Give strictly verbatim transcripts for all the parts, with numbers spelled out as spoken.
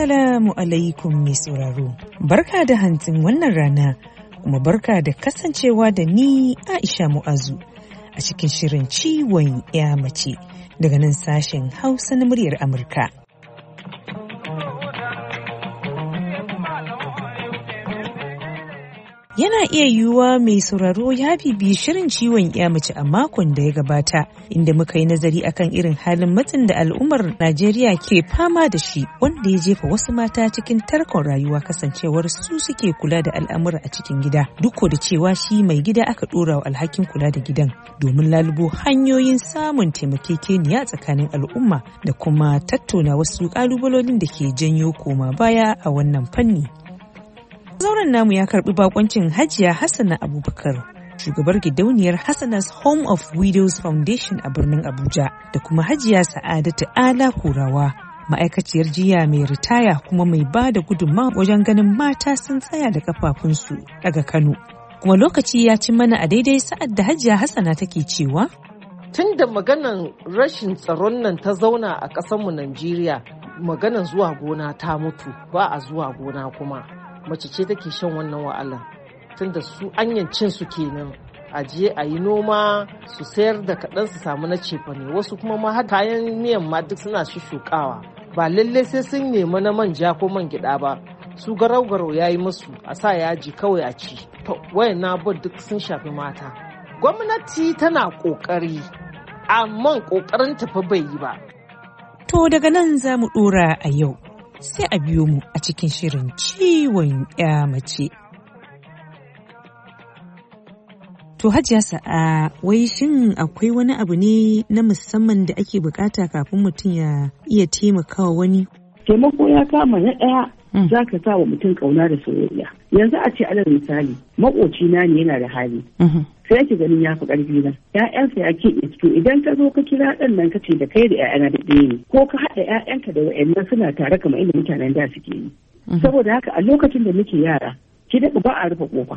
Assalamu alaikum mai sauraro. Barka da hantsin wannan rana kuma barka da kasancewa da ni Aisha Mu'azu a cikin shirin ciwon ya mace daga nan sashen Hausa na muryar Amurka. Yana iya yiwuwa mai sauraro ya bibi shirin ciwon ya mace a makon da ya gabata, inda muka yi nazari akan irin halin matsin da al'ummar Najeriya ke fama da shi, wanda ya jefa wasu mata cikin tarkon rayuwa kasancewar su suke kula da al'amura a cikin gida, duk da cewa shi mai gida aka ɗora wa alhakin kula da gidan, domin lalubo hanyoyin samun taimakekeniya tsakanin al'umma da kuma tattauna wasu ƙalubalolin da ke janyo koma baya a wannan fanni. Zauren namu ya karbi bakoncin Hajiya Hassana Abubakar, shugabar gidauniyar Hassana's Home of Widows Foundation a birnin Abuja, da kuma Hajiya Sa'adatu Ala Kurawa, ma'aikaciyar jiya mai ritaya kuma mai ba da gudunmawa wajen ganin mata sun tsaya da kafafunsu daga Kano. Kuma lokaci ya ci mana a daidai sa'ad da Hajiya Hassana take cewa, tun da maganan rashin tsaron nan ta zauna a ƙasarmu Najeriya, maganan zuwa gona ta mutu, ba a zuwa gona kuma. Mace ce take shan wannan wa'alan tunda su anyancin su kenan a je a yi noma su sayar da kaɗan su samu na cefane, wasu kuma ma har kayan miyan ma duk suna shukawa, ba lalle sai sun nemi na manja ko man gyaɗa ba, su garau garau ya yi musu a sa yaji kawai a ci. To wayan na duk sun shafi mata. Gwamnati tana ƙoƙari amma ƙoƙarin tafi bai yi ba. To daga nan za mu ɗora a yau. Sai a biyo mu a cikin shirin ciwon ya mace. To Hajiya Sa'a, wai shin akwai wani abu ne na musamman da ake bukata kafin mutum ya iya taimakawa wani? Taimako ya kama na ɗaya za ka sa wa mutum ƙauna da soyayya. Yanzu a ce alal misali, maƙocina ne yana da hali. Sai ake ganin ya fi ƙarfi na. ‘Ya'yansa ya keɓe to idan ka zo ka kira ɗan nan ka ce da kai da ‘ya'yana da ɗaya ne, ko ka haɗa ‘ya'yanka da wa'yannan suna tare kamar inda mutanen da suke yi. Saboda haka a lokacin da muke yara, ki daɗa ba a rufe ƙofa.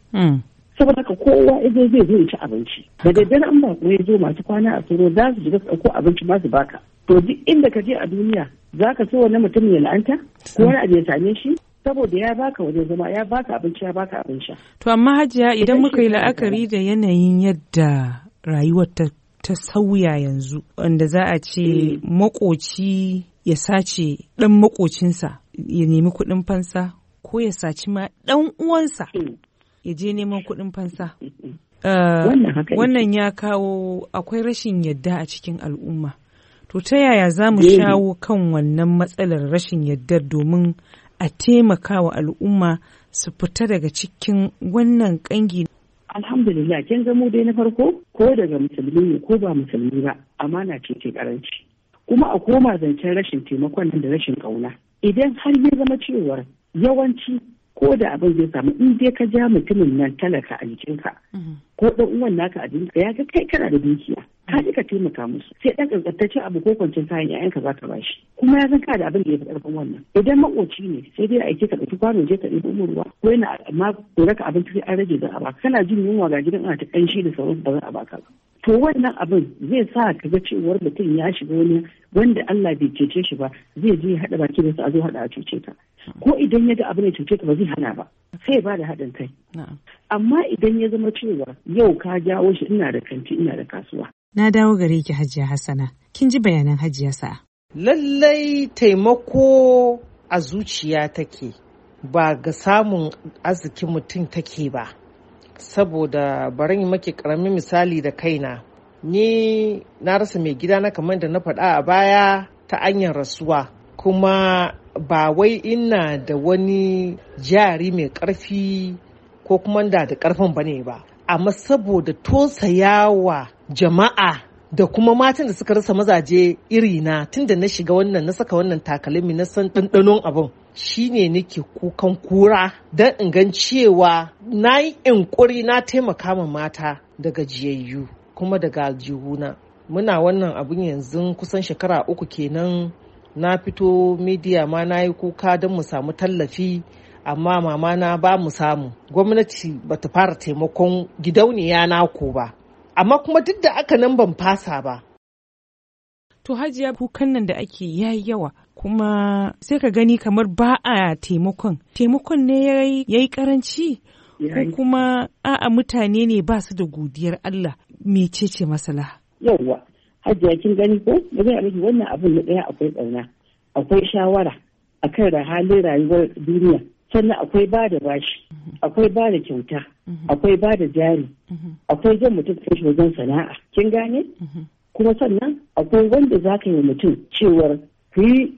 Saboda haka kowa ya zai zo ya ci abinci. Da daddare an ba ya zo masu kwana a tsoro za su shiga su ɗauko abinci ma su baka. To duk inda ka je a duniya za ka so wani mutum ya la'anta ko wani abu ya same shi. Saboda ya baka wajen zama, ya baka abinci, ya baka abin sha. To amma Hajiya, idan muka yi la'akari da yanayin yadda rayuwar ta, ta sauya yanzu, wanda za a ce makoci ya sace ɗan makocinsa ya nemi kuɗin fansa, ko ya saci ma ɗan uwansa ya je neman kuɗin fansa. Uh, wannan ya kawo akwai rashin yadda a cikin al'umma. To ta yaya za mu shawo kan wannan matsalar rashin yaddar domin a taimaka wa al'umma su fita daga cikin wannan kangi? Alhamdulillah, kin ga mu dai na farko ko daga musulmi ne ko ba musulmi ba, amana ce ce karanci. Kuma a koma zancen rashin taimakon nan da rashin kauna. Idan har ya zama cewar yawanci ko da abin zai samu in dai ka ja mutumin nan talaka a jikinka ko ɗan uwan naka a jikinka ya ga kai kana da dukiya. Ka ka taimaka musu sai ɗan ƙanƙantaccen abu ko kwancin kayan ƴaƴanka za ka bashi kuma ya san ka da abin da ya fi ƙarfin wannan. Idan makoci ne sai dai aike ka ɗauki kwano je ka ɗauki umar ruwa ko yana amma ko raka abinci sai an rage za a baka, kana jin yunwa ga gidan ana ta ƙanshi da sauransu ba za a baka ba. To wannan abin zai sa ka ga cewar mutum ya shiga wani wanda Allah bai cece shi ba, zai je ya haɗa baki da su a zo haɗa a cuce ka. Ko idan ya ga abin ya cuce ka ba zai hana ba, sai ba da haɗin kai. Amma idan ya zama cewa yau ka jawo shi ina da kanti ina da kasuwa. Na dawo gare ki Hajiya Hassana. Kin ji bayanan Hajiya Sa'a? Lallai taimako a zuciya take, ba ga samun arzikin mutum take ba. Saboda bari yi maki karamin misali da kaina. Ni na rasa mai gida na kamar da na faɗa a baya ta hanyar rasuwa. Kuma ba wai ina da wani jari mai ƙarfi ko kuma da da ƙarfin bane ba. Amma saboda tosayawa jama'a da kuma matan da suka rasa mazaje irina tun da na shiga wannan na saka wannan takalmi na san ɗanɗanon abin shine nake kukan kura don in gan cewa na yi inƙuri na taimaka ma mata da gajiyayyu kuma daga aljihuna. Muna wannan abin yanzu kusan shekara uku kenan, na fito midiya ma na yi kuka don mu samu tallafi amma mama na ba mu samu. Gwamnati ba ta fara taimakon gidauniya naku ba. Amma kuma duk da aka nan ban fasa ba. To Hajiya, kukan nan da ake yayi yawa, kuma sai ka gani kamar ba a taimakon taimakon ne ya yi karanci ko kuma a'a mutane ne ba su da godiyar Allah mecece masala. Yawwa Hajiya kin gani ko da zai miki wannan abin da ɗaya akwai ƙauna akwai shawara akan da halin rayuwar duniya sannan akwai ba da bashi akwai ba da kyauta akwai ba da jari akwai jan mutum kai shi wajen sana'a kin gane kuma sannan akwai wanda za ka yi mutum cewar ku yi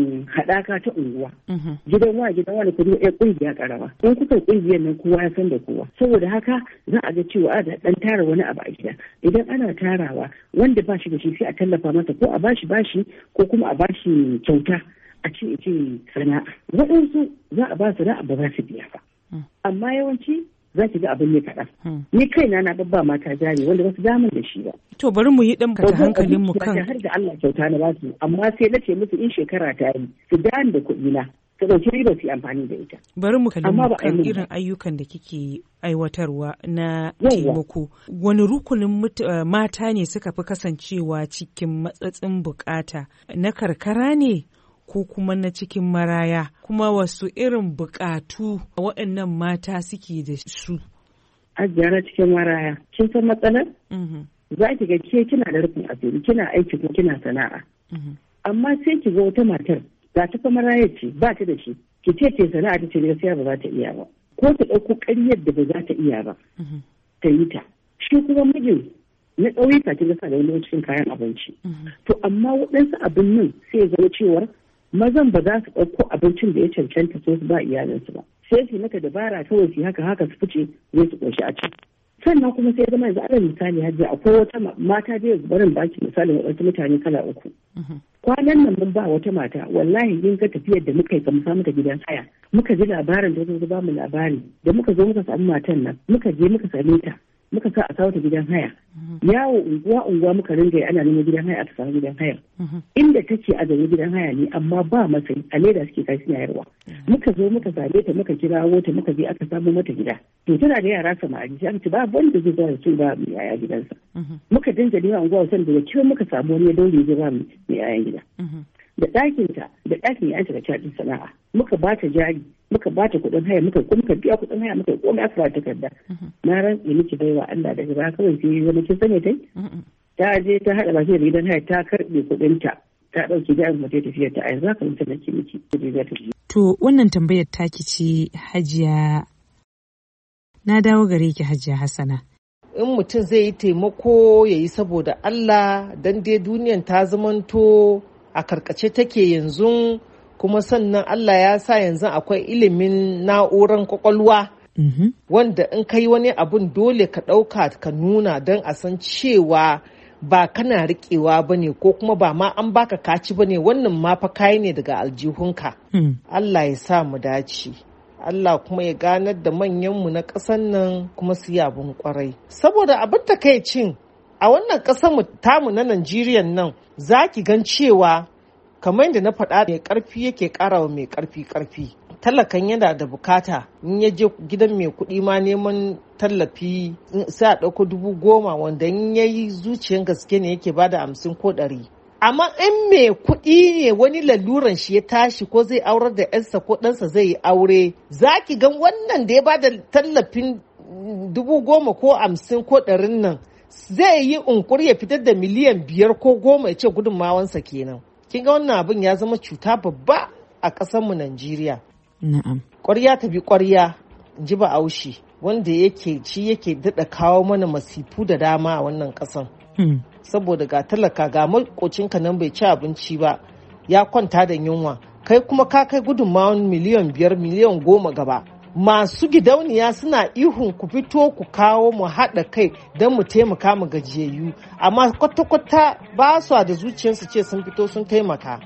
haɗaka ta unguwa gidan wa gidan wani ku ɗaya ƙungiya ƙarama in kuka ƙungiyar nan kowa ya san da kowa saboda haka za a ga cewa a ɗan tara wani abu a gida idan ana tarawa wanda ba shi da shi sai a tallafa masa ko a bashi bashi ko kuma a bashi kyauta a ce ce sana'a waɗansu za a ba sana'a ba za su biya ba amma yawanci za ki ga abin ne kaɗan. Ni kaina na babba mata jari wanda wasu damar da shi ba. To bari mu yi ɗan kata hankalin mu kan. Har da Allah kyauta na basu amma sai na ce musu in shekara ta yi su dani da kuɗi na su ɗauki riba su yi amfani da ita. Bari mu kalli mu kan irin ayyukan da kike aiwatarwa na taimako. Wani rukunin mata ne suka fi kasancewa cikin matsatsin bukata na karkara ne? Ko kuma na cikin maraya kuma wasu irin bukatu waɗannan mata suke da su. Ajiya na cikin maraya, kin san matsalar? Za ki ga ke kina da rufin asiri, kina aiki ko kina sana'a. Amma sai ki ga wata matar za ta fa maraya ce ba ta da shi, ki ce ce sana'a ta ce gaskiya ba za ta iya ba. Ko ta ɗauko ƙaryar da ba za ta iya ba, ta yi ta. Shi kuma mijin na ƙauyuka kin ga sa da wani cikin kayan abinci. To amma waɗansu abin nan sai ya zama cewar mazan ba za su ɗauko abincin da ya cancanta so su ba iyalinsu ba sai su maka dabara kawai su haka haka su fice zai su ƙoshi a can sannan kuma sai zama yanzu alal misali hajji akwai wata mata da barin baki misalin waɗansu mutane kala uku kwanan nan mun ba wata mata wallahi yin ga tafiyar da muka yi ka musa muka gidan haya muka ji labarin da zo ba mu labari da muka zo muka samu matan nan muka je muka same ta muka sa a kawo ta gidan haya yawo unguwa unguwa muka ringa yi ana neman gidan haya aka samu gidan haya inda take a zaune gidan haya ne amma ba masai a leda suke kai suna yarwa muka zo muka same ta muka kirawo ta muka je aka samu mata gida to tana da yara samari sai aka ce ba wanda zai zo da su ba mai yaya gidansa muka dinga neman unguwa san daga kiwon muka samu wani ya daure zai ba mai yayan gida da ɗakinta da ɗakin ya da caɗin sana'a muka ba ta jari muka ba ta kuɗin haya muka kuma biya kuɗin haya muka komai aka ba takarda na rantsi miki baiwa Allah daga ba kawai sai zama kin sani tai ta je ta haɗa baki da gidan haya ta karɓe kuɗin ta ta ɗauki jarin mata tafiyar ta a yanzu haka mutum nake miki to wannan tambayar taki ce Hajiya na dawo gare ki Hajiya Hassana. In mutum zai yi taimako ya yi saboda Allah dan dai duniyan ta zamanto a karkace take yanzu kuma sannan Allah ya sa yanzu akwai ilimin na'urar kwakwalwa mm-hmm. wanda in kai wani abun dole ka ɗauka ka nuna don a san cewa ba kana riƙewa ba ne ko kuma ba ma an baka kaci ba ne wannan ma fa kayi ne daga aljihunka mm. Allah ya sa mu dace Allah kuma ya ganar da manyanmu na ƙasar nan kuma su yi abin kwarai saboda abin takaicin a wannan ƙasar mu tamu na Najeriya nan za ki gan cewa kamar yadda na faɗa mai ƙarfi yake ƙarawa mai ƙarfi ƙarfi talakan yana da bukata in ya je gidan mai kuɗi ma neman tallafi sai a ɗauko dubu goma wanda in ya yi zuciyar gaske ne yake bada hamsin ko ɗari amma in mai kuɗi ne wani laluran shi ya tashi ko zai aurar da yarsa ko ɗansa zai yi aure za ki gan wannan da ya bada tallafin dubu goma ko hamsin ko ɗarin nan zai yi unkuri ya fitar da miliyan biyar ko goma ya ce gudunmawansa kenan. Kin ga wannan abin ya zama cuta babba a ƙasarmu Najeriya. Na'am. Ƙwarya ta bi ƙwarya ji ba aushi wanda yake ci yake daɗa kawo mana masifu da dama a wannan ƙasan. Hmm. Saboda ga talaka ga makocinka nan bai ci abinci ba ya kwanta da yunwa kai kuma ka kai gudunmawan miliyan biyar miliyan goma gaba. Masu gidauniya suna ihun ku fito ku kawo mu haɗa kai don mu taimaka mu gajiyayyu amma kwata-kwata ba su da zuciyarsu ce sun fito sun taimaka.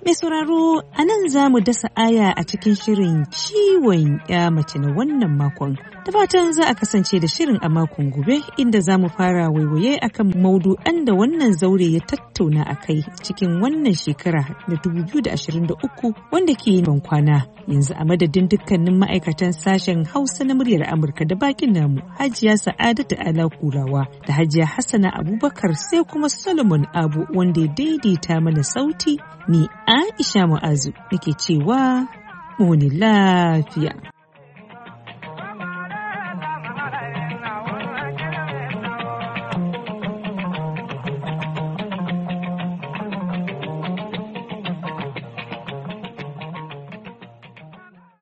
Mai sauraro, a nan za mu dasa aya a cikin shirin ciwon ya mace na wannan makon. Da fatan za a kasance da shirin a makon gobe inda za mu fara waiwaye akan maudu'an da wannan zaure ya tattauna a kai cikin wannan shekara na dubu biyu da ashirin da uku wanda ke ban kwana. Yanzu a madadin dukkanin ma'aikatan sashen Hausa na muryar Amurka da bakin namu Hajiya Sa'adatu Ala Kurawa da Hajiya Hassana Abubakar sai kuma Solomon Abu wanda ya daidaita mana sauti. Ni Aisha Mu'azu nake cewa mu ne lafiya.